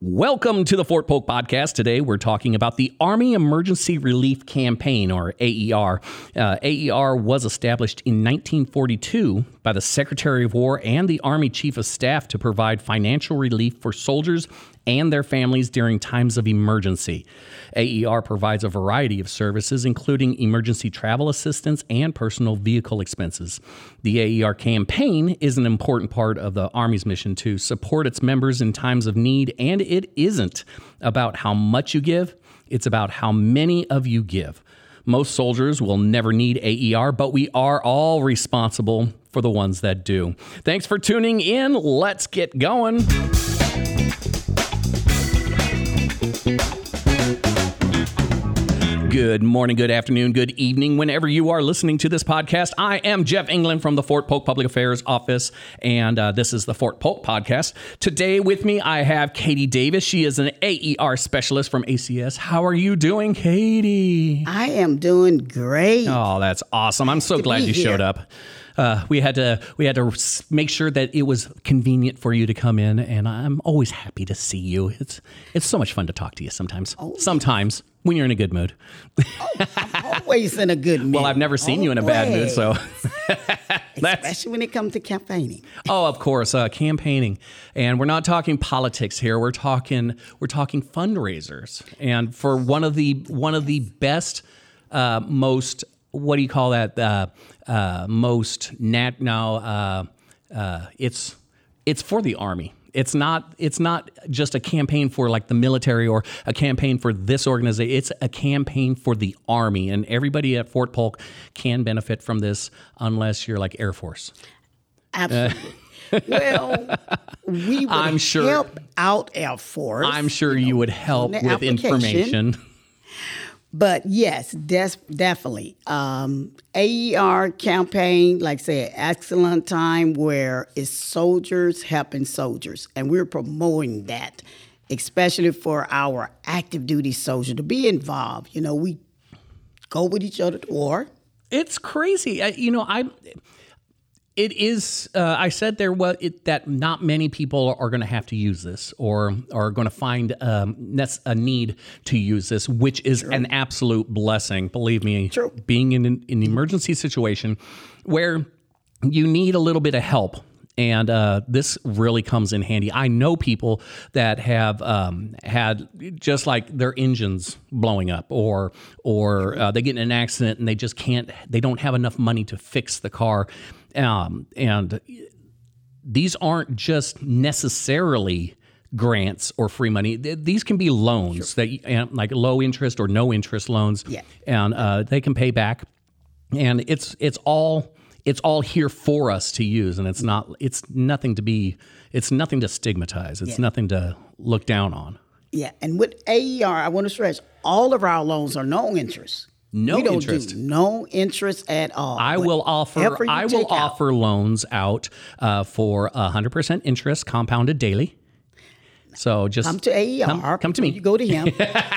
Welcome to the Fort Polk Podcast. Today we're talking about the Army Emergency Relief Campaign, or AER. AER was established in 1942 by the Secretary of War and the Army Chief of Staff to provide financial relief for soldiers and their families during times of emergency. AER provides a variety of services, including emergency travel assistance and personal vehicle expenses. The AER campaign is an important part of the Army's mission to support its members in times of need, and it isn't about how much you give, it's about how many of you give. Most soldiers will never need AER, but we are all responsible for the ones that do. Thanks for tuning in. Let's get going. Good morning, good afternoon, good evening, whenever you are listening to this podcast. I am Jeff England from the Fort Polk Public Affairs Office, and this is the Fort Polk Podcast. Today with me, I have Katie Davis. She is an AER specialist from ACS. How are you doing, Katie? I am doing great. Oh, that's awesome. I'm so glad you showed up. We had to make sure that it was convenient for you to come in, and I'm always happy to see you. It's so much fun to talk to you sometimes. Sometimes when you're in a good mood. I'm always in a good mood. Well, I've never seen you in a bad mood, so especially when it comes to campaigning. Oh, of course, campaigning, and we're not talking politics here. We're talking fundraisers, and for one of the best, most. What do you call that? It's for the Army. It's not just a campaign for like the military or a campaign for this organization. It's a campaign for the Army, and everybody at Fort Polk can benefit from this unless you're like Air Force. Absolutely. Well, we would help out Air Force. I'm sure you would help with information. But yes, definitely. AER campaign, like I said, excellent time where it's soldiers helping soldiers. And we're promoting that, especially for our active duty soldier to be involved. You know, we go with each other to war. It's crazy. It is. I said that not many people are going to have to use this or are going to find a need to use this, which is an absolute blessing. Believe me, being in an emergency situation where you need a little bit of help. And this really comes in handy. I know people that have had just like their engines blowing up or they get in an accident and they don't have enough money to fix the car. And these aren't just necessarily grants or free money. These can be loans like low interest or no interest loans. Yeah. And they can pay back. And it's all here for us to use, and it's nothing to stigmatize. It's nothing to look down on. Yeah, and with AER, I want to stress, all of our loans are no interest. We don't do no interest at all. I will offer loans out for 100% interest, compounded daily. So just come to AER. Come to me. You go to him.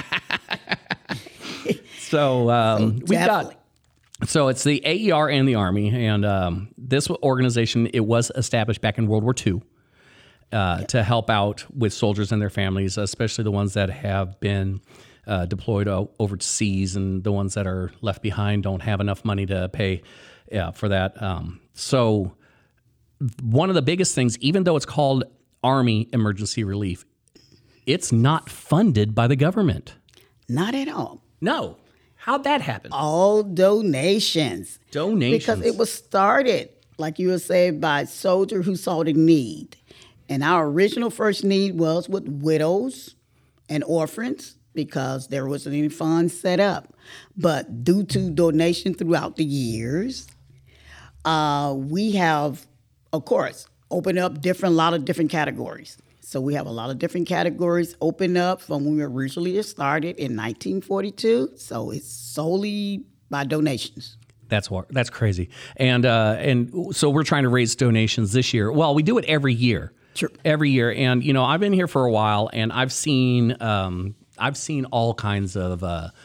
We've got. So it's the AER and the Army, and this organization, it was established back in World War II to help out with soldiers and their families, especially the ones that have been deployed overseas, and the ones that are left behind don't have enough money to pay for that. So one of the biggest things, even though it's called Army Emergency Relief, it's not funded by the government. Not at all. No. How'd that happen? All donations. Because it was started, like you were saying, by soldiers who saw the need. And our original first need was with widows and orphans because there wasn't any funds set up. But due to donation throughout the years, we have, of course, opened up a lot of different categories. So we have a lot of different categories open up from when we originally started in 1942. So it's solely by donations. That's crazy. And so we're trying to raise donations this year. Well, we do it every year. Sure. Every year. And, I've been here for a while, and I've seen all kinds of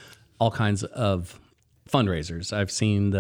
fundraisers. I've seen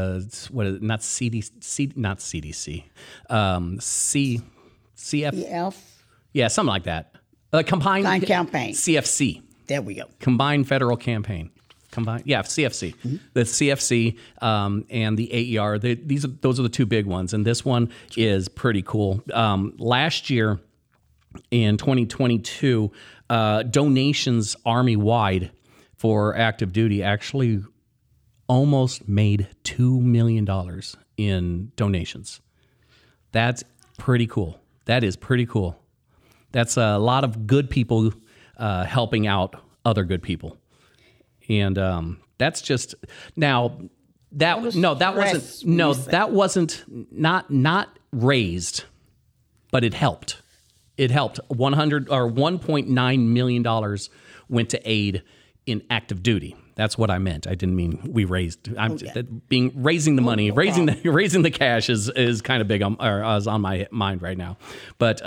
CF. Yeah, something like that. Combined campaign. CFC. There we go. Combined Federal Campaign. CFC. Mm-hmm. The CFC and the AER. Those are the two big ones, and this one is pretty cool. Last year, in 2022, donations Army-wide for active duty actually almost made $2 million in donations. That's pretty cool. That is pretty cool. That's a lot of good people helping out other good people. And that's just that wasn't not raised, but it helped. It helped. $1.9 million went to aid in active duty. That's what I meant. I didn't mean we raised. Raising the money, raising the cash is kind of big on my mind right now. But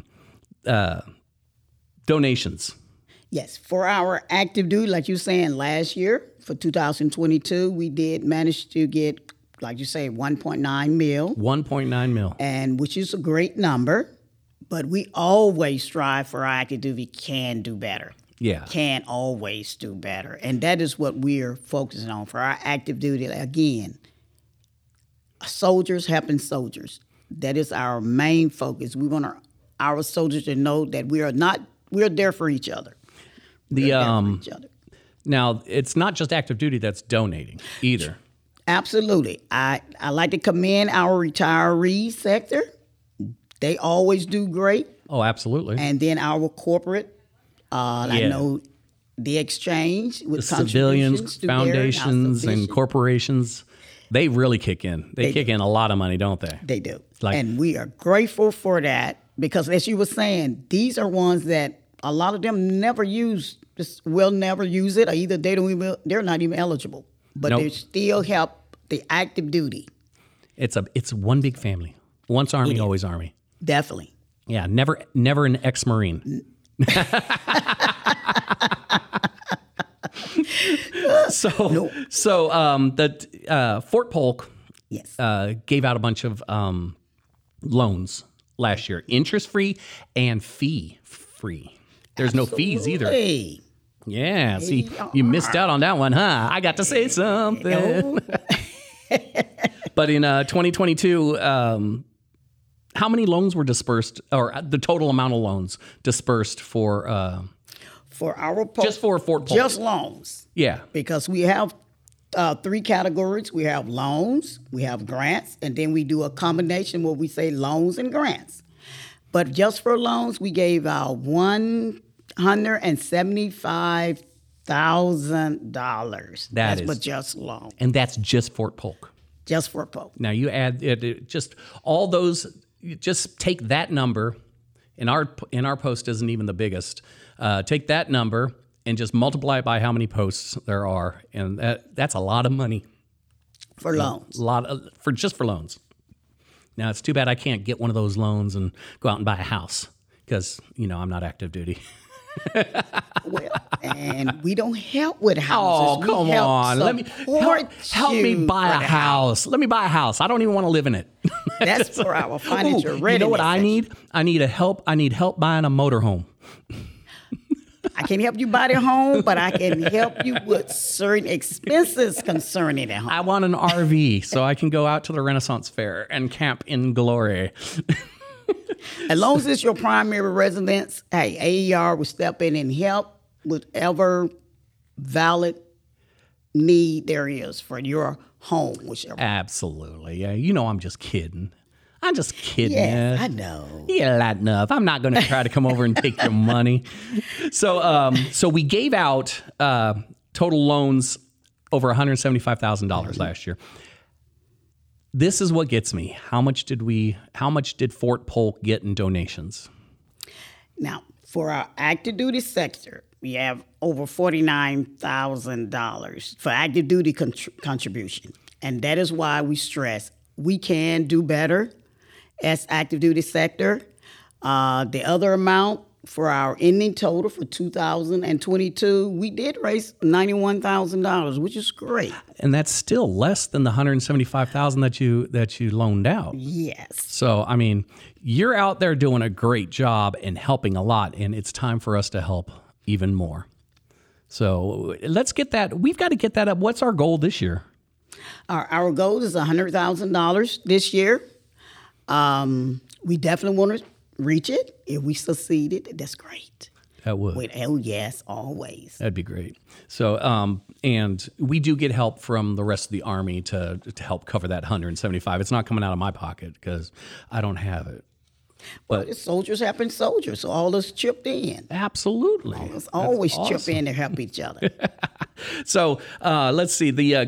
donations. Yes, for our active duty, like you were saying, last year for 2022, we did manage to get, like you say, 1.9 mil. 1.9 mil, and which is a great number. But we always strive for our active duty can do better. Yeah. Can always do better. And that is what we're focusing on for our active duty. Again, soldiers helping soldiers. That is our main focus. We want our soldiers to know that we're there for each other. Now, it's not just active duty that's donating either. Absolutely. I like to commend our retiree sector. They always do great. Oh, absolutely. And then our corporate, I know the exchange with the civilians, foundations, and corporations, they really kick in. They kick in a lot of money, don't they? They do. And we are grateful for that because, as you were saying, these are ones that a lot of them never use, will never use it, or either they're not even eligible. But they still help the active duty. It's one big family. Once Army, always Army. Definitely. Yeah, never an ex-Marine. The Fort Polk gave out a bunch of loans last year, interest-free and fee-free. There's no fees either. Yeah, see, you missed out on that one, huh? I got to say something. But in 2022, how many loans were dispersed, or the total amount of loans dispersed for our just for Fort Polk? Just loans. Yeah. Because we have 3 categories. We have loans, we have grants, and then we do a combination where we say loans and grants. But just for loans, we gave out $175,000. That's for just loans. And that's just Fort Polk. Just Fort Polk. Now you add just all those. Just take that number, and our post isn't even the biggest. Take that number and just multiply it by how many posts there are, and that's a lot of money for loans. For loans. Now it's too bad I can't get one of those loans and go out and buy a house because I'm not active duty. Well, and we don't help with houses. Oh, come on. Let me help me buy a house. Let me buy a house. I don't even want to live in it. That's for our financial readiness. You know what I need? I need help buying a motorhome. I can't help you buy the home, but I can help you with certain expenses concerning the home. I want an RV so I can go out to the Renaissance Fair and camp in glory. As long as it's your primary residence, hey, AER will step in and help whatever valid need there is for your home, whichever. Absolutely. Yeah, I'm just kidding. Yeah, I know. Yeah, that enough. I'm not going to try to come over and take your money. So we gave out total loans over $175,000 last year. This is what gets me. How much did Fort Polk get in donations? Now, for our active duty sector, we have over $49,000 for active duty contribution. And that is why we stress we can do better as active duty sector. The other amount for our ending total for 2022, we did raise $91,000, which is great. And that's still less than the $175,000 that you loaned out. Yes. So, I mean, you're out there doing a great job and helping a lot, and it's time for us to help even more. So let's get that. We've got to get that up. What's our goal this year? Our goal is $100,000 this year. We definitely want to reach it. If we succeeded, that's great. That would. Oh, yes, always. That'd be great. So, and we do get help from the rest of the Army to help cover that 175. It's not coming out of my pocket because I don't have it. But well, soldiers have been soldiers, so all us chipped in. Absolutely. All us always chip in to help each other. So let's see.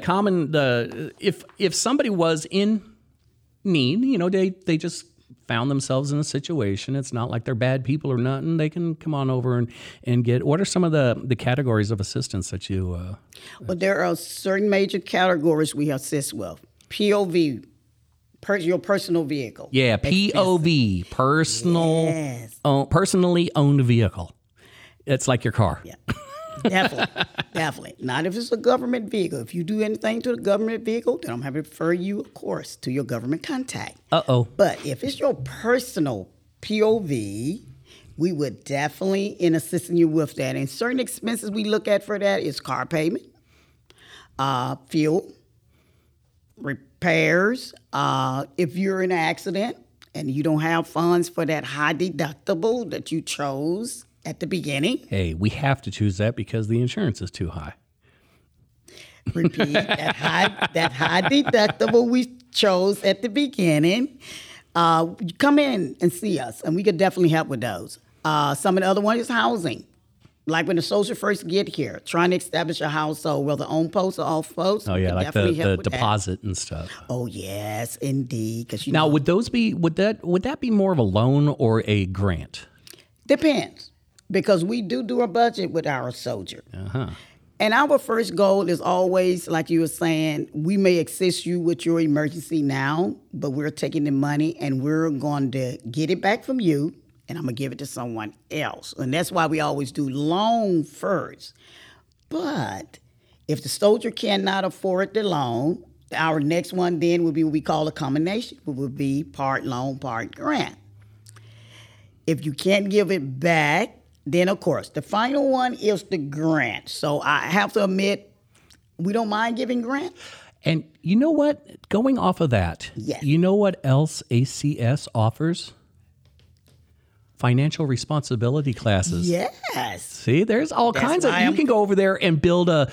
If somebody was in need, you know, they just found themselves in a situation. It's not like they're bad people or nothing. They can come on over and get. What are some of the categories of assistance that you? Well, there are certain major categories we assist with. POV. Your personal vehicle. Yeah, POV, personal, yes. Personally owned vehicle. It's like your car. Yeah, definitely. Not if it's a government vehicle. If you do anything to the government vehicle, then I'm going to refer you, of course, to your government contact. But if it's your personal POV, we would definitely in assisting you with that. And certain expenses we look at for that is car payment, fuel, repairs. If you're in an accident and you don't have funds for that high deductible that you chose at the beginning. Hey, we have to choose that because the insurance is too high. Repeat, that high deductible we chose at the beginning. Come in and see us, and we could definitely help with those. Some of the other ones is housing. Like when the soldiers first get here, trying to establish a household, whether on post or off post. Oh yeah, like the deposit and stuff. Oh yes, indeed. Now, would that be more of a loan or a grant? Depends, because we do a budget with our soldier. And our first goal is always, like you were saying, we may assist you with your emergency now, but we're taking the money and we're going to get it back from you. And I'm going to give it to someone else. And that's why we always do loan first. But if the soldier cannot afford the loan, our next one then would be what we call a combination. It would be part loan, part grant. If you can't give it back, then, of course, the final one is the grant. So I have to admit, we don't mind giving grant. And you know what? Going off of that, yes. You know what else ACS offers? Financial responsibility classes. Yes. See, there's all kinds of. You can go over there and build a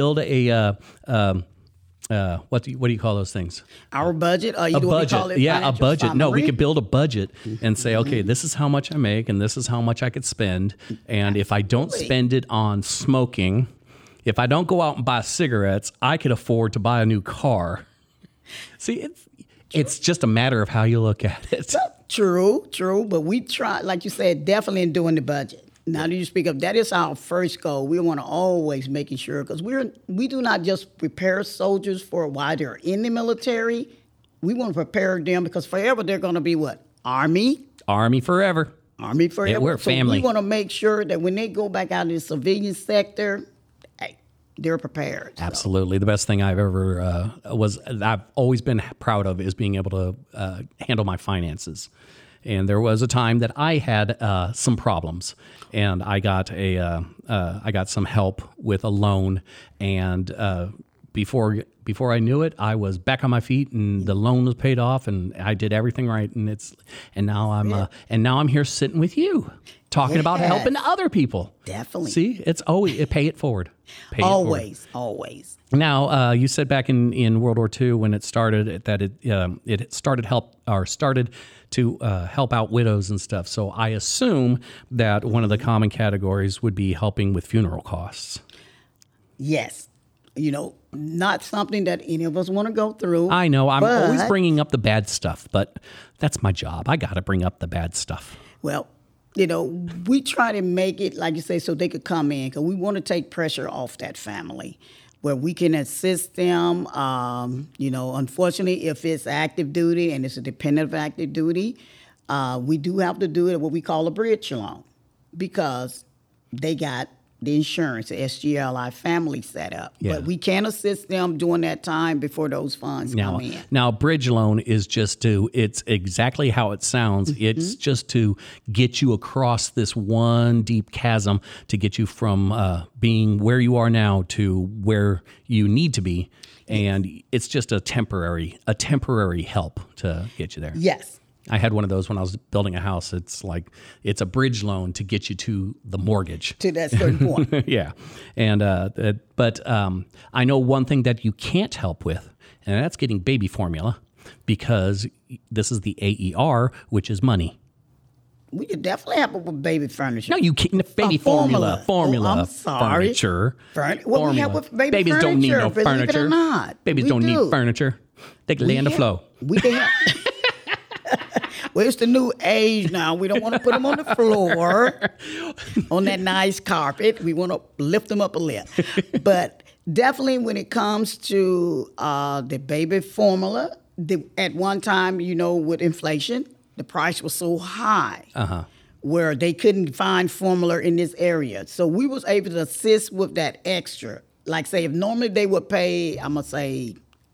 what do you call those things? Our budget. A budget. A budget. Summary? No, we could build a budget and say, okay, this is how much I make, and this is how much I could spend, and if I don't spend it on smoking, if I don't go out and buy cigarettes, I could afford to buy a new car. See, it's just a matter of how you look at it. True, but we try, like you said, definitely in doing the budget. Now that you speak of, that is our first goal. We want to always making sure, because we do not just prepare soldiers for while they're in the military. We want to prepare them because forever they're going to be what? Army? Army forever. Army forever. Yeah, we're family. So we want to make sure that when they go back out in the civilian sector, they're prepared. Absolutely. So. The best thing I've ever I've always been proud of is being able to handle my finances. And there was a time that I had some problems, and I got some help with a loan, and before I knew it, I was back on my feet, and the loan was paid off, and I did everything right, and now I'm here sitting with you, talking about helping other people. Definitely. See, it's always pay it forward. Always. Now, you said back in World War II when it started that it started to help out widows and stuff. So I assume that one of the common categories would be helping with funeral costs. Yes. Not something that any of us want to go through. I know. I'm always bringing up the bad stuff, but that's my job. I got to bring up the bad stuff. Well, we try to make it, like you say, so they could come in, because we want to take pressure off that family where we can assist them. Unfortunately, if it's active duty and it's a dependent of active duty, we do have to do it what we call a bridge loan. because they got the insurance, the SGLI family set up. Yeah. But we can assist them during that time before those funds come in. Now, bridge loan is just it's exactly how it sounds. Mm-hmm. It's just to get you across this one deep chasm to get you from being where you are now to where you need to be. And it's just a temporary help to get you there. Yes. I had one of those when I was building a house. It's like it's a bridge loan to get you to the mortgage. To that certain point. Yeah. And but I know one thing that you can't help with, and that's getting baby formula, because this is the AER, which is money. We could definitely help with baby furniture. No, you can't. Baby formula. Oh, I'm sorry. Furniture. What we help with babies furniture. Don't need no furniture. Believe it or not. Babies don't need furniture. They can lay on the floor. We can help. Well, it's the new age now. We don't want to put them on the floor, on that nice carpet. We want to lift them up a little. But definitely when it comes to the baby formula, at one time, with inflation, the price was so high where they couldn't find formula in this area. So we was able to assist with that extra. Like, say, if normally they would pay, I'm going to say,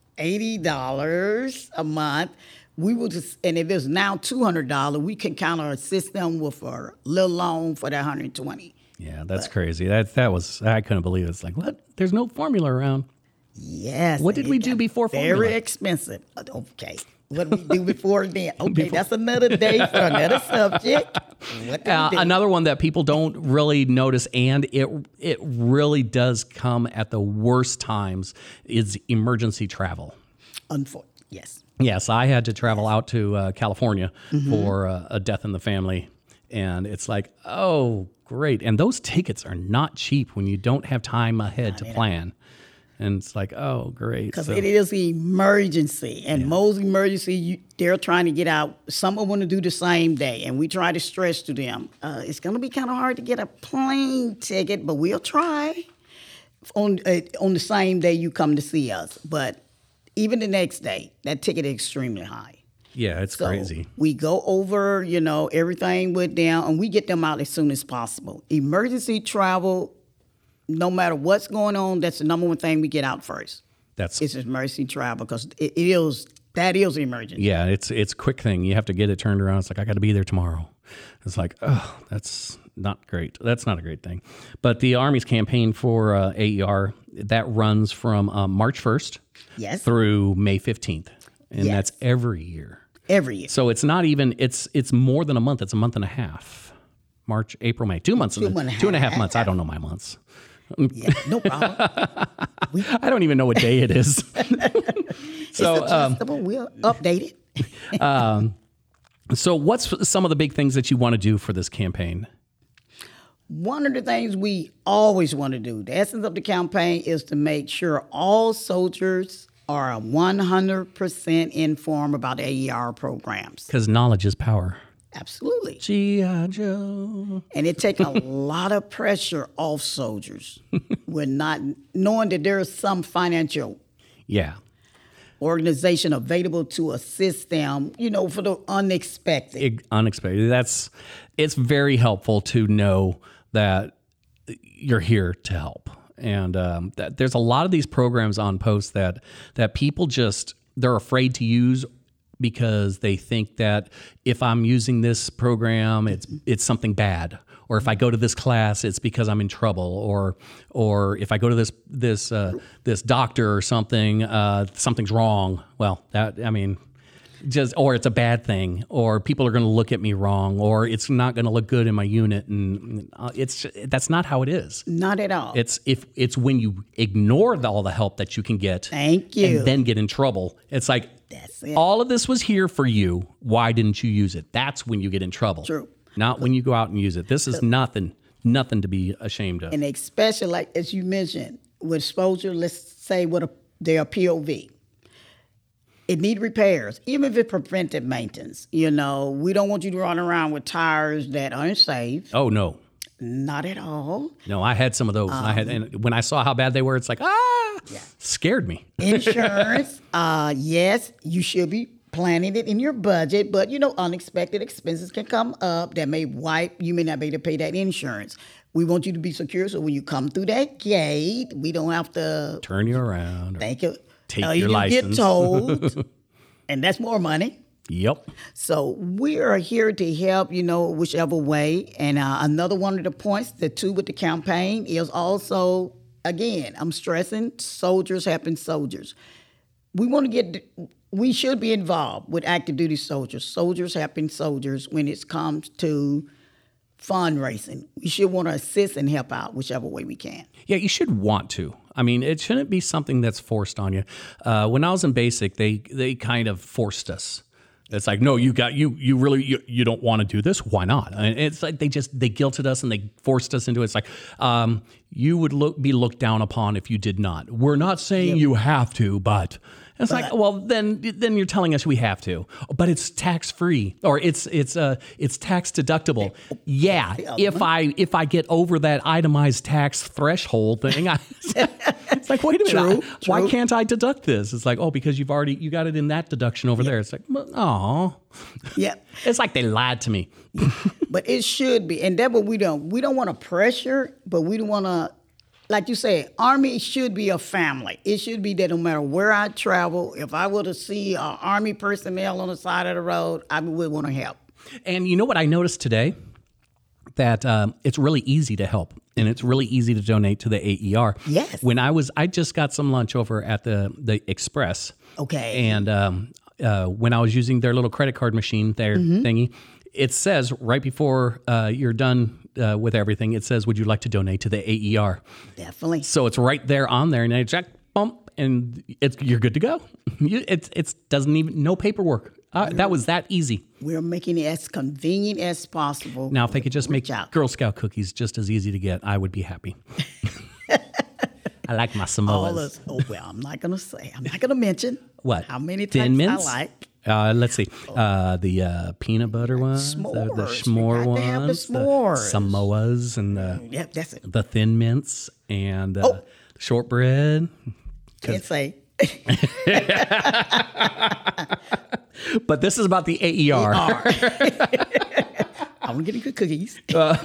$80 a month, we will just, and if it's now $200, we can kind of assist them with a little loan for that $120. Yeah, that's crazy. That was, I couldn't believe it. It's like, what? There's no formula around. Yes. What did we do before formula? Very expensive. Okay. What did we do before then? Okay, that's another day for another subject. Another one that people don't really notice, and it really does come at the worst times, is emergency travel. Yes. Yes, I had to travel out to California for a death in the family, and it's like, oh, great. And those tickets are not cheap when you don't have time ahead to plan. And it's like, oh, great. Because it is an emergency, and most emergency, they're trying to get out. Some want to do the same day, and we try to stress to them, it's going to be kind of hard to get a plane ticket, but we'll try on the same day you come to see us. But even the next day, that ticket is extremely high. Yeah, it's crazy. We go over, everything with them, and we get them out as soon as possible. Emergency travel, no matter what's going on, that's the number one thing we get out first. It's emergency travel, because that is emergency. Yeah, it's a quick thing. You have to get it turned around. It's like, I got to be there tomorrow. It's like, oh, that's not great. That's not a great thing. But the Army's campaign for AER, that runs from March 1st through May 15th. And that's every year. Every year. So it's not even, it's more than a month. It's a month and a half. March, April, May. 2 months. 2.5 months. I don't know my months. Yeah, no problem. I don't even know what day it is. So it's adjustable. We'll update it. So what's some of the big things that you want to do for this campaign? One of the things we always want to do, the essence of the campaign, is to make sure all soldiers are 100% informed about AER programs. Because knowledge is power. Absolutely. G.I. Joe. And it takes a lot of pressure off soldiers with not knowing that there is some financial organization available to assist them, for the unexpected. It's very helpful to know that you're here to help. And that there's a lot of these programs on post that people they're afraid to use, because they think that if I'm using this program, it's something bad, or if I go to this class, it's because I'm in trouble, or if I go to this doctor or something, something's wrong. Well, or it's a bad thing, or people are going to look at me wrong, or it's not going to look good in my unit, and that's not how it is. Not at all. It's when you ignore all the help that you can get. Thank you. And then get in trouble. It's like, that's it. All of this was here for you. Why didn't you use it? That's when you get in trouble. True. Not when you go out and use it. This is nothing to be ashamed of. And especially, like as you mentioned, with exposure, let's say they're POV. It need repairs, even if it's preventive maintenance. We don't want you to run around with tires that aren't safe. Oh, no. Not at all. No, I had some of those. And when I saw how bad they were, it's like, scared me. Insurance, yes, you should be planning it in your budget, but unexpected expenses can come up that may wipe. You may not be able to pay that insurance. We want you to be secure, so when you come through that gate, we don't have to turn you around. Thank you. Take your license. Get told, and that's more money. Yep. So we are here to help, whichever way. And another one of the points, the two with the campaign, is also, again, I'm stressing, soldiers helping soldiers. We should be involved with active duty soldiers helping soldiers when it comes to fundraising. We should want to assist and help out whichever way we can. Yeah, you should want to. I mean, it shouldn't be something that's forced on you. When I was in basic, they kind of forced us. It's like, no, you don't want to do this. Why not? And it's like they guilted us and they forced us into it. It's like you would be looked down upon if you did not. We're not saying you have to, but it's like, well, then you're telling us we have to, but it's tax free or it's tax deductible. Yeah, if I get over that itemized tax threshold thing, it's like, wait a minute, why can't I deduct this? It's like, oh, because you got it in that deduction over there. It's like, oh, yeah, it's like they lied to me. But it should be, and that's what we don't want to pressure, but we don't want to. Like you say, Army should be a family. It should be that no matter where I travel, if I were to see Army personnel on the side of the road, I would want to help. And you know what I noticed today? That it's really easy to help, and it's really easy to donate to the AER. Yes. When I just got some lunch over at the Express. Okay. And when I was using their little credit card machine, their thingy, it says right before you're done with everything, it says, would you like to donate to the AER? Definitely. So it's right there on there, and I check, bump, and you're good to go. It doesn't even, no paperwork. That was that easy. We're making it as convenient as possible. Now, if they could just make Girl Scout cookies just as easy to get, I would be happy. I like my Samoas. I'm not going to mention. What? How many Thin types mints? I like. Let's see. The peanut butter ones, s'mores. the s'more ones, the s'mores. Samoas, and that's it. The thin mints, and shortbread. Can't say. But this is about the AER. I'm getting good cookies.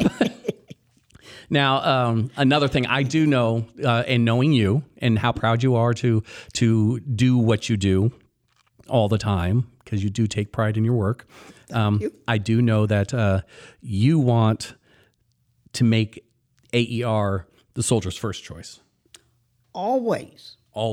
Now, another thing I do know, and knowing you and how proud you are to do what you do all the time, because you do take pride in your work. I do know that you want to make AER the soldier's first choice. Always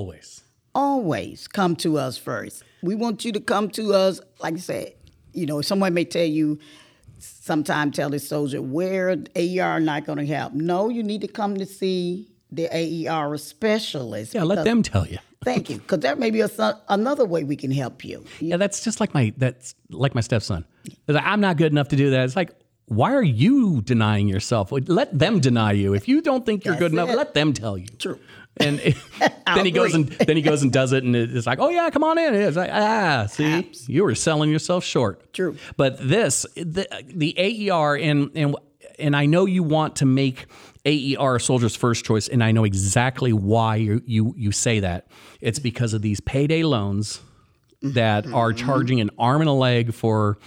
come to us first. We want you to come to us, like I said, someone may tell you, tell the soldier where AER are not going to help. No, you need to come to see the AER specialist. Yeah, let them tell you. Thank you, because there may be another way we can help you. Yeah, that's just like my stepson. Like, I'm not good enough to do that. It's like, why are you denying yourself? Let them deny you. If you don't think you're good enough, let them tell you. True. And then he goes and does it, and it's like, oh yeah, come on in. It's like, see, you were selling yourself short. True. But the AER, and I know you want to make AER a soldier's first choice, and I know exactly why you say that. It's because of these payday loans that are charging an arm and a leg for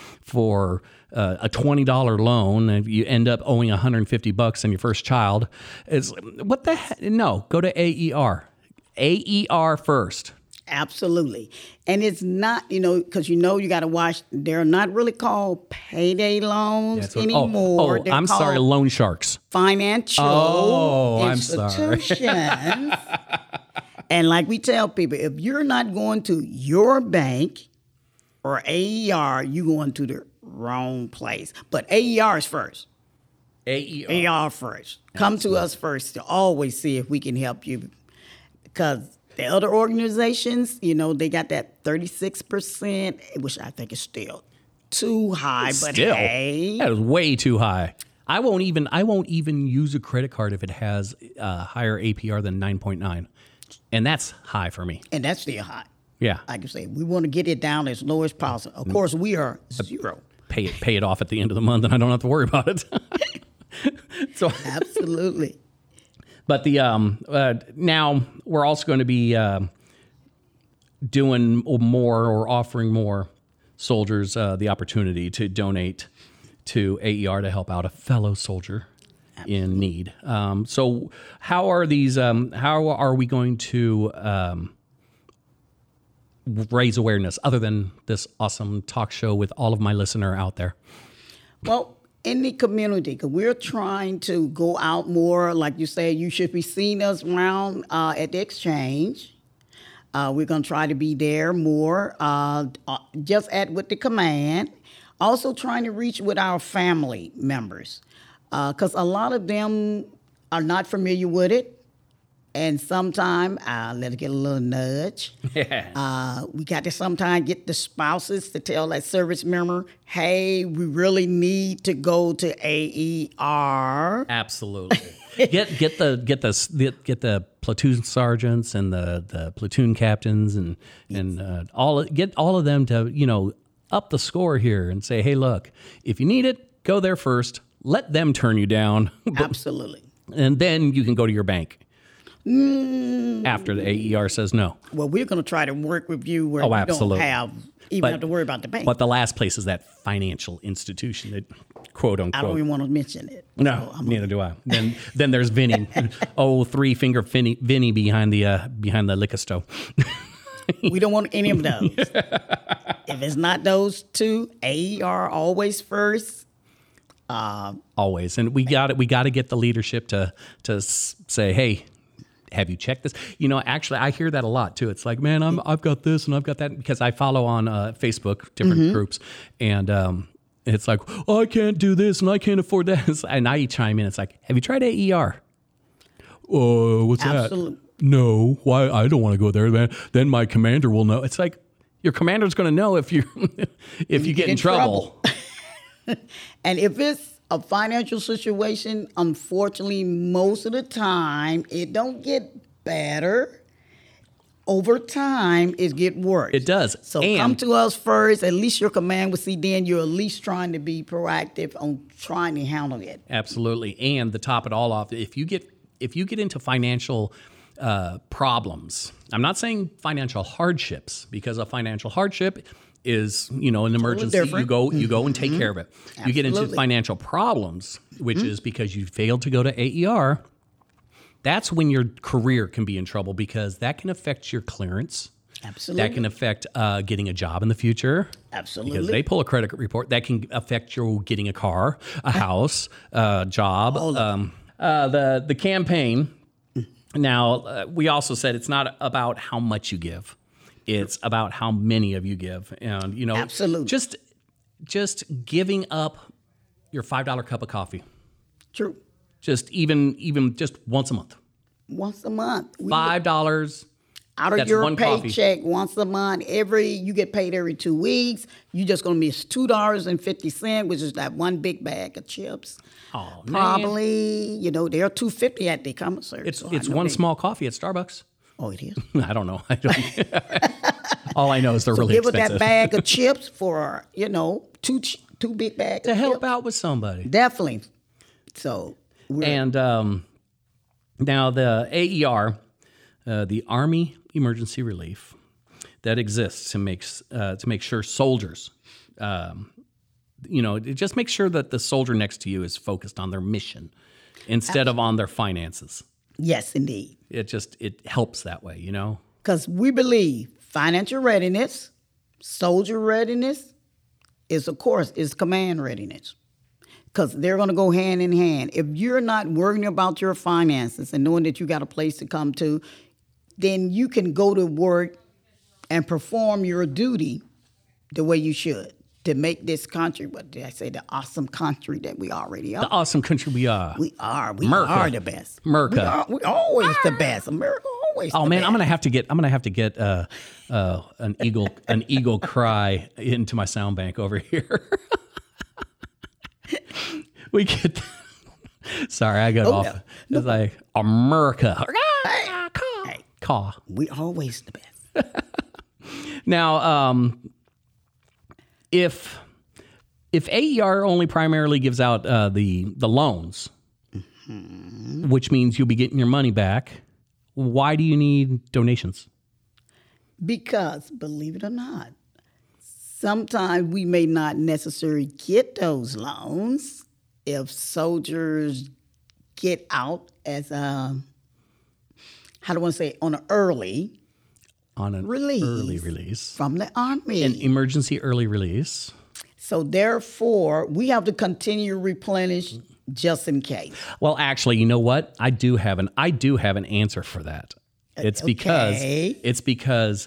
a $20 loan, and you end up owing $150 on your first child. It's what the heck? No, go to AER. AER first. Absolutely. And it's not, because you got to watch, they're not really called payday loans anymore. I'm sorry, loan sharks. Financial institutions. I'm sorry. And like we tell people, if you're not going to your bank or AER, you're going to the wrong place. But AER is first. AER first. Come to us first to always see if we can help you. Because the other organizations, they got that 36%, which I think is still too high. But hey, that is way too high. I won't even use a credit card if it has a higher APR than 9.9, and that's high for me. And that's still high. Yeah, like I say, we want to get it down as low as possible. Of course, we are zero. Pay it off at the end of the month, and I don't have to worry about it. So absolutely. But now we're also going to be doing more or offering more soldiers the opportunity to donate to AER to help out a fellow soldier in need. So how are these? How are we going to raise awareness other than this awesome talk show with all of my listener out there? Well, in the community, because we're trying to go out more. Like you say, you should be seeing us around at the exchange. We're going to try to be there more, just with the command. Also trying to reach with our family members, because a lot of them are not familiar with it. And sometimes let it get a little nudge. Yeah. We got to sometimes get the spouses to tell that service member, hey, we really need to go to AER. Absolutely. get the platoon sergeants and the platoon captains and get all of them to up the score here and say, hey, look, if you need it, go there first. Let them turn you down. Absolutely. And then you can go to your bank. After the AER says no. Well, we're going to try to work with you where we don't have to worry about the bank. But the last place is that financial institution that, quote unquote. I don't even want to mention it. No, so neither do I. Then there's Vinny. Three-finger Vinny behind the liquor store. We don't want any of those. If it's not those two, AER always first. Always, and we got to get the leadership to say, hey, have you checked this? Actually, I hear that a lot too. It's like, man, I've got this and I've got that, because I follow on Facebook different groups, and it's like, oh, I can't do this and I can't afford that, and I chime in. It's like, have you tried AER? What's Absolutely. that? No, why? I don't want to go there, man. Then my commander will know. It's like, your commander's going to know if you get in trouble. And if it's a financial situation, unfortunately, most of the time, it don't get better. Over time, it get worse. It does. So come to us first. At least your command will see then you're at least trying to be proactive on trying to handle it. Absolutely. And to top it all off, if you get into financial problems, I'm not saying financial hardships, because a financial hardship is, an emergency. You go and take care of it. Absolutely. You get into financial problems, which is because you failed to go to AER. That's when your career can be in trouble, because that can affect your clearance. Absolutely. That can affect getting a job in the future. Absolutely. Because they pull a credit report. That can affect you getting a car, a house, a job. The campaign. Now, we also said it's not about how much you give. It's about how many of you give. And, Absolutely. just giving up your $5 cup of coffee. True. Just even just once a month. Once a month. $5 out of your paycheck once a month. You get paid every 2 weeks. You're just going to miss $2.50, which is that one big bag of chips. Oh, probably, they're $2.50 at the commissary. It's one small coffee at Starbucks. Oh, it is? I don't know. All I know is they're really expensive. Give it that bag of chips for, two big bags to help out with somebody. Definitely. So, and now the AER, the Army Emergency Relief, that exists to make sure soldiers, just make sure that the soldier next to you is focused on their mission instead of on their finances. Yes, indeed. It helps that way, Because we believe financial readiness, soldier readiness, is command readiness. Because they're going to go hand in hand. If you're not worrying about your finances and knowing that you got a place to come to, then you can go to work and perform your duty the way you should to make this country, what did I say, the awesome country that we already are. The awesome country we are. We are. We America. are the best. America. We're always the best. America always the man, best. I'm gonna have to get an eagle cry into my sound bank over here. We get. Sorry, I got off. No. It's like America. Hey, caw. We always the best. Now, if AER only primarily gives out the loans, which means you'll be getting your money back, why do you need donations? Because, believe it or not, sometimes we may not necessarily get those loans if soldiers get out as a, how do I want to say, on an early release from the Army. An emergency early release. So therefore, we have to continue to replenish just in case. Well, actually, you know what? I do have an answer for that. It's because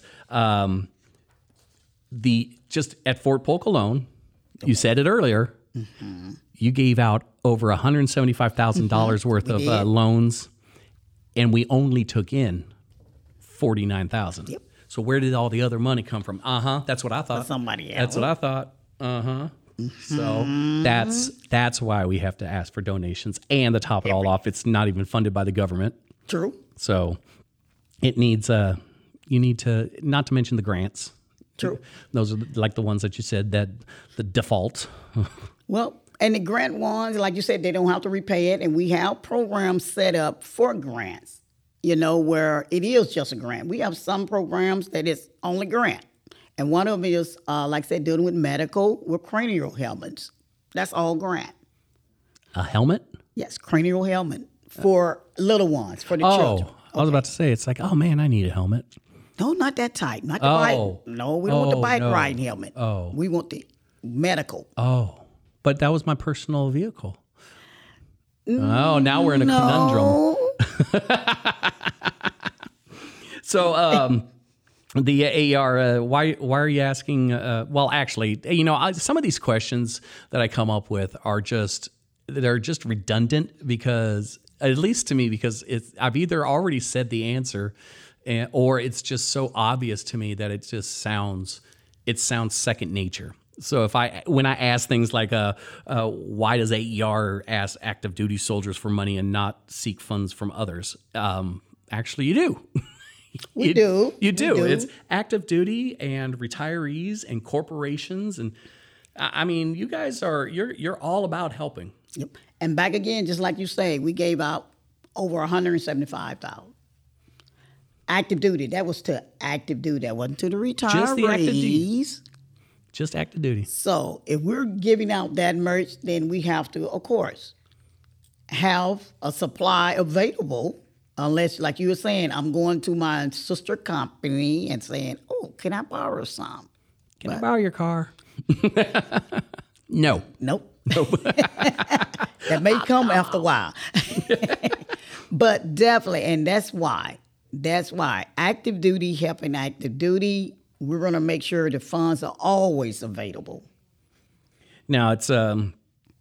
just at Fort Polk alone, you said it earlier, you gave out over $175,000 worth of loans, and we only took in $49,000. Yep. So where did all the other money come from? That's what I thought. For somebody else. That's what I thought. So that's why we have to ask for donations. And to top it all off, it's not even funded by the government. True. So it needs you need to, not to mention the grants. True. Those are like the ones that you said that the default. Well, and the grant ones, like you said, they don't have to repay it. And we have programs set up for grants, where it is just a grant. We have some programs that is only grant. And one of them is, like I said, dealing with medical with cranial helmets. That's all grant. A helmet? Yes, cranial helmet for little ones, for the children. I was about to say, it's like, oh man, I need a helmet. No, not that type. Not the bike. No, we don't want the bike riding helmet. We want the medical. But that was my personal vehicle. Now we're in a conundrum. So, the AER, why are you asking? Well, actually, some of these questions that I come up with they're just redundant because, at least to me, because I've either already said the answer, or it's just so obvious to me that it sounds second nature. So when I ask things like, why does AER ask active duty soldiers for money and not seek funds from others? Actually, you do. You do. It's active duty and retirees and corporations, and I mean, you guys you're all about helping. Yep. And back again, just like you say, we gave out over $175,000. Active duty. That was to active duty. That wasn't to the retirees. Just the active duty. Just active duty. So if we're giving out that merch, then we have to, of course, have a supply available. Unless, like you were saying, I'm going to my sister company and saying, oh, can I borrow some? Can I borrow your car? No. Nope. That may come after a while. But definitely, and that's why active duty, helping active duty, we're going to make sure the funds are always available. Now, it's, AER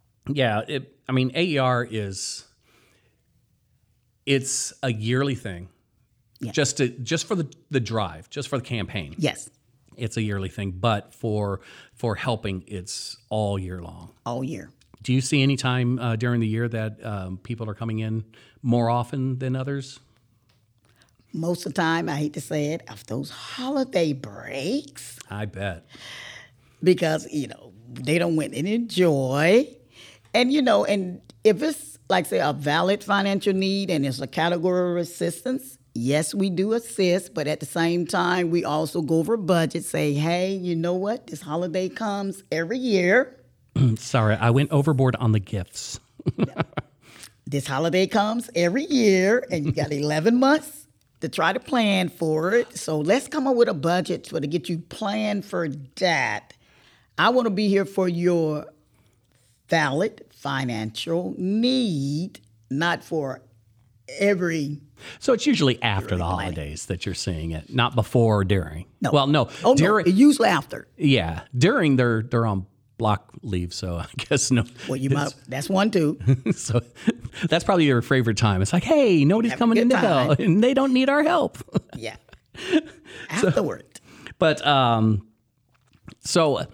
it's a yearly thing. Yeah. Just for the drive, just for the campaign. Yes. It's a yearly thing, but for helping, it's all year long. All year. Do you see any time during the year that people are coming in more often than others? Most of the time, I hate to say it, after those holiday breaks. I bet. Because, they don't went and enjoy. And, and if it's, like, say, a valid financial need and it's a category of assistance, yes, we do assist, but at the same time, we also go over budget, say, hey, you know what? This holiday comes every year. Sorry, I went overboard on the gifts. This holiday comes every year, and you got 11 months to try to plan for it. So let's come up with a budget to get you planned for that. I want to be here for your valid financial need, not for every. So it's usually after the holidays that you're seeing it, not before or during. No. Well, no. Oh, during, no. Usually after. Yeah. During, they're on block leave, so I guess no. Well, you might. That's one too. So that's probably your favorite time. It's like, hey, nobody's coming into hell, and they don't need our help. Yeah. Afterward. So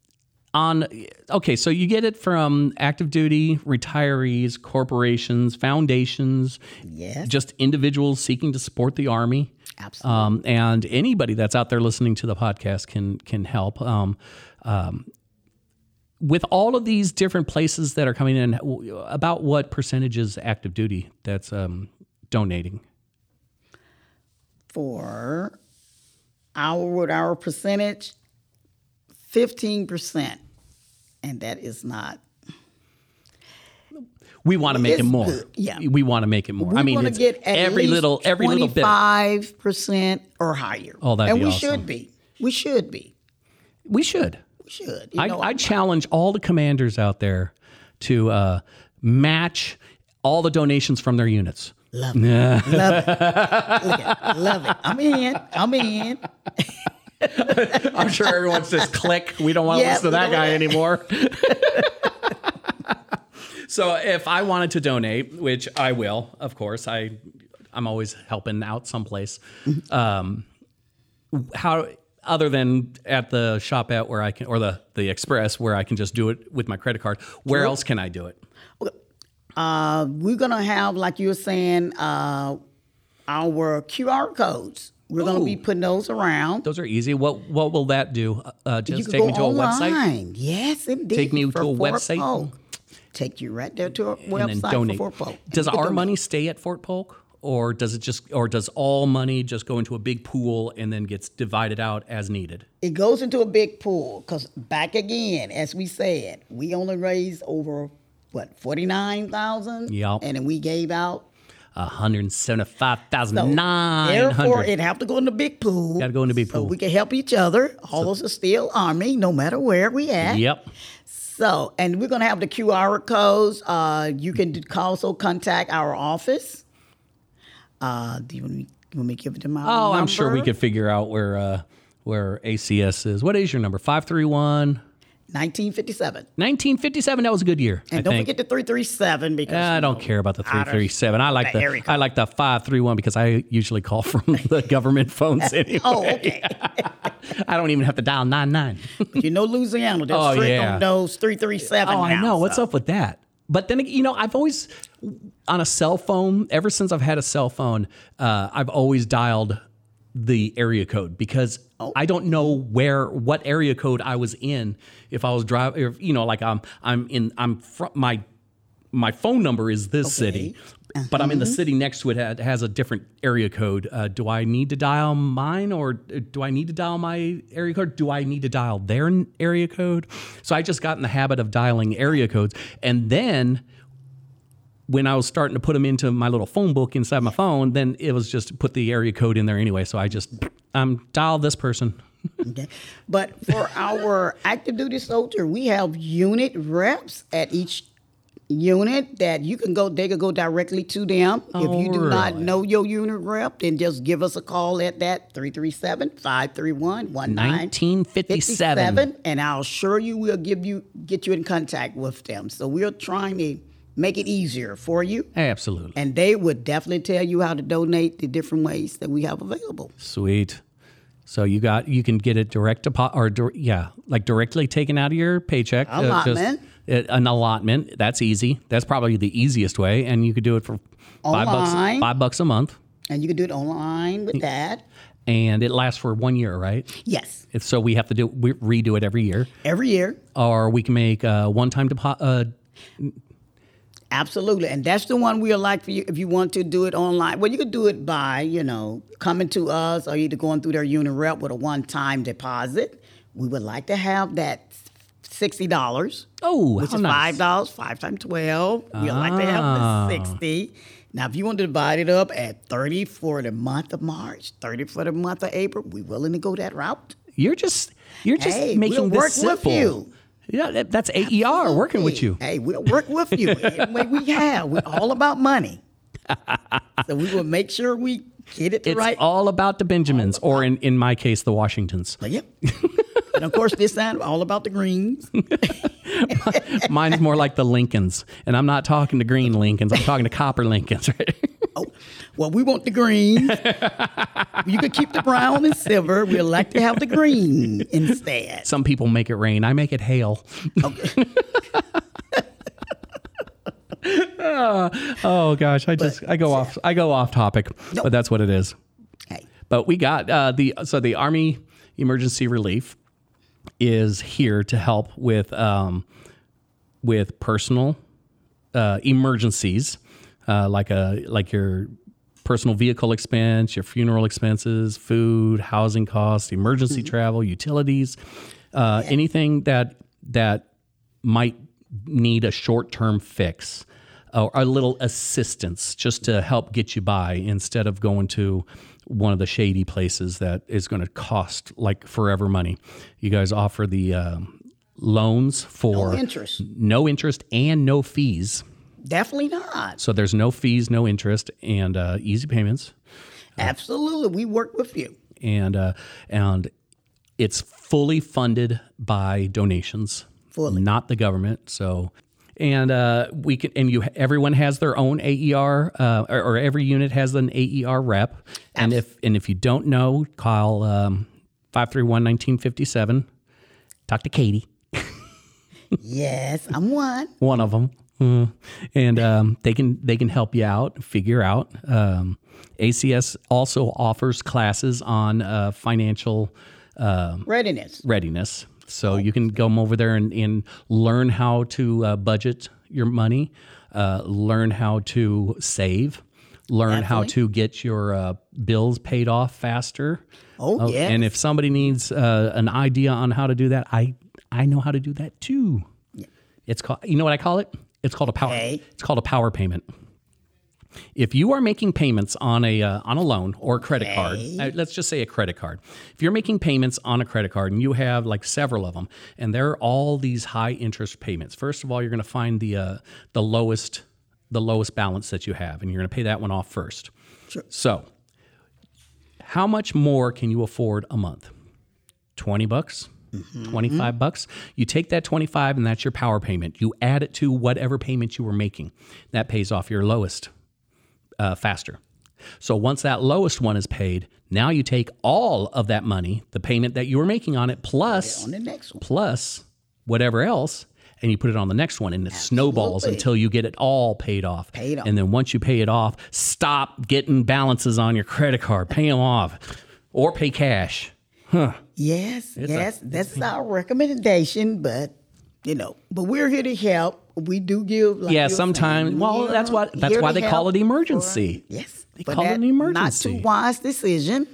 you get it from active duty, retirees, corporations, foundations, yes, just individuals seeking to support the Army. Absolutely. And anybody that's out there listening to the podcast can help. With all of these different places that are coming in, about what percentage is active duty that's donating? For our percentage, 15%. And that is not. We want to make it more. Good. Yeah. We want to make it more. We want to get at every least little bit. 25% or higher. Oh, that'd and be we awesome. should be. We should be. We should. We should. I challenge all the commanders out there to match all the donations from their units. Love it. Love it. Love it. I'm in. I'm sure everyone's just click. We don't want to listen to that guy anymore. So if I wanted to donate, which I will, of course, I'm always helping out someplace. How other than at the shopette where I can, or the Express where I can just do it with my credit card, where else can I do it? We're gonna have, like you were saying, our QR codes. We're going to be putting those around. Those are easy. What will that do? Just take me to online. A website? Yes, indeed. Take me to a website? Polk. Take you right there to a website for Fort Polk. Does our money stay at Fort Polk? Or does all money just go into a big pool and then gets divided out as needed? It goes into a big pool because back again, as we said, we only raised over, $49,000? Yep. And then we gave out $175,900. Therefore, it have to go in the big pool. Got to go in the big pool. So we can help each other. All of us are still Army, no matter where we at. Yep. So, and we're going to have the QR codes. You can also contact our office. Do you want me to give it to my number? I'm sure we could figure out where ACS is. What is your number? 531? 1957. 1957. That was a good year. And don't forget the 337 because I don't care about the 337. I like the 531 because I usually call from the government phones anyway. Oh, okay. I don't even have to dial 99. But Louisiana, they're strict on those 337. Oh, I know. What's up with that? But then, I've always, on a cell phone, ever since I've had a cell phone, I've always dialed the area code because I don't know what area code I was in if I was driving, my phone number is this city, but I'm in the city next to it. It has a different area code. Do I need to dial mine or do I need to dial my area code? Do I need to dial their area code? So I just got in the habit of dialing area codes. And then when I was starting to put them into my little phone book inside my phone, then it was just put the area code in there anyway. So I just dial this person. Okay. But for our active duty soldier, we have unit reps at each unit that they could go directly to them. If you do not know your unit rep, then just give us a call at that 337-531-1957. And I'll assure you we'll get you in contact with them. So we're trying to make it easier for you. Absolutely. And they would definitely tell you how to donate the different ways that we have available. Sweet. So you can get it directly taken out of your paycheck. Allotment. An allotment. That's easy. That's probably the easiest way. And you could do it for $5 a month. And you can do it online with that. And it lasts for 1 year, right? Yes. So we have to redo it every year. Every year. Or we can make a one-time deposit. Absolutely. And that's the one we'll like for you if you want to do it online. Well, you could do it by, coming to us or either going through their unit rep with a one-time deposit. We would like to have that $60. Oh, which is nice. $5, 5 times 12. We'd like to have the 60. Now, if you want to divide it up at 30 for the month of March, 30 for the month of April, we're willing to go that route. You're just making this simple. With you. Yeah, that's AER working with you. Hey, we'll work with you. Any way we have. We're all about money. So we will make sure we get it right. It's all about the Benjamins, or in my case, the Washingtons. Yep. And of course, this time, all about the Greens. Mine's more like the Lincolns. And I'm not talking to green Lincolns. I'm talking to copper Lincolns, right? Oh, well, we want the green. You could keep the brown and silver. We'd like to have the green instead. Some people make it rain. I make it hail. Okay. Oh gosh, I go off topic, nope. But that's what it is. Hey. But we got the Army Emergency Relief is here to help with personal emergencies, like your personal vehicle expense, your funeral expenses, food, housing costs, emergency travel, utilities. Anything that might need a short-term fix or a little assistance just to help get you by instead of going to one of the shady places that is going to cost like forever money. You guys offer the loans for no interest and no fees. Definitely not. So there's no fees, no interest, and easy payments. Absolutely. We work with you. And it's fully funded by donations. Fully. Not the government. So, and we can, and everyone has their own AER, or every unit has an AER rep. And if you don't know, call 531-1957. Talk to Katie. Yes, I'm one. One of them. And they can help you out, figure out. ACS also offers classes on financial readiness. So you can go over there and learn how to budget your money, learn how to save, learn how to get your bills paid off faster. Oh, yes. And if somebody needs an idea on how to do that, I know how to do that too. Yeah. It's called, you know what I call it? It's called a power. Okay. It's called a power payment. If you are making payments on a loan or a credit card, let's just say a credit card. If you're making payments on a credit card and you have like several of them, and they're all these high interest payments, first of all, you're going to find the lowest balance that you have, and you're going to pay that one off first. Sure. So, how much more can you afford a month? $20? $25? You take that $25 and that's your power payment. You add it to whatever payment you were making. That pays off your lowest faster. So once that lowest one is paid, now you take all of that money, the payment that you were making on it, plus on the next one, plus whatever else, and you put it on the next one, and it snowballs until you get it all paid off. And then once you pay it off, stop getting balances on your credit card. Pay them off, or pay cash. Huh. Yes, that's our recommendation, but we're here to help. We do give. Like sometimes. Well, that's why they call it emergency. Yes, they call it an emergency. Not too wise decision.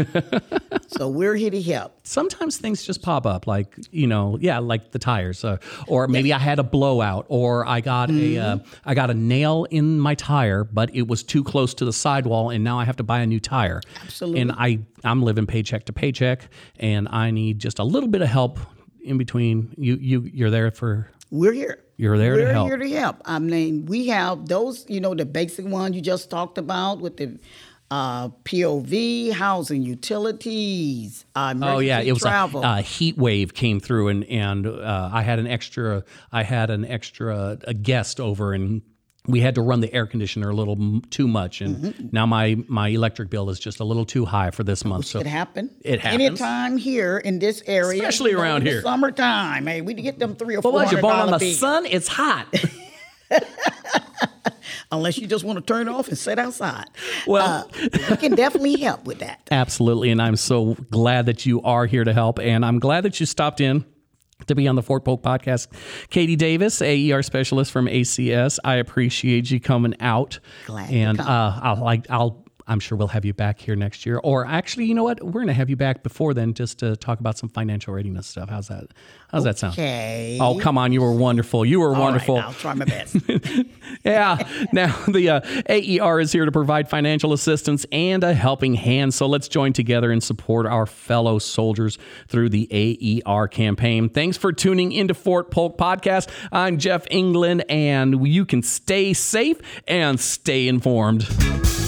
So we're here to help. Sometimes things just pop up, like like the tires, or maybe I had a blowout, or I got a nail in my tire, but it was too close to the sidewall, and now I have to buy a new tire. Absolutely. And I'm living paycheck to paycheck, and I need just a little bit of help in between. You're there for. We're here. You're there to help. We're here to help. I mean, we have those, the basic ones you just talked about with the POV, housing, utilities, emergency it was travel. A heat wave came through, and I had an extra guest over, and we had to run the air conditioner a little too much, and now my electric bill is just a little too high for this month. So it happened. It happens. Anytime here in this area, especially around here, summertime. Hey, we get them $300 or $400. But you're born on the sun. It's hot. Unless you just want to turn it off and sit outside. Well, we can definitely help with that. Absolutely, and I'm so glad that you are here to help, and I'm glad that you stopped in to be on the Fort Polk podcast. Katie Davis, AER specialist from ACS. I appreciate you coming out. Glad and to come. I'm sure we'll have you back here next year. Or actually, you know what? We're going to have you back before then just to talk about some financial readiness stuff. How's that? How's that sound? Okay. Oh, come on. You were wonderful. You were wonderful. Right, I'll try my best. Yeah. Now, the AER is here to provide financial assistance and a helping hand. So let's join together and support our fellow soldiers through the AER campaign. Thanks for tuning into Fort Polk Podcast. I'm Jeff England, and you can stay safe and stay informed.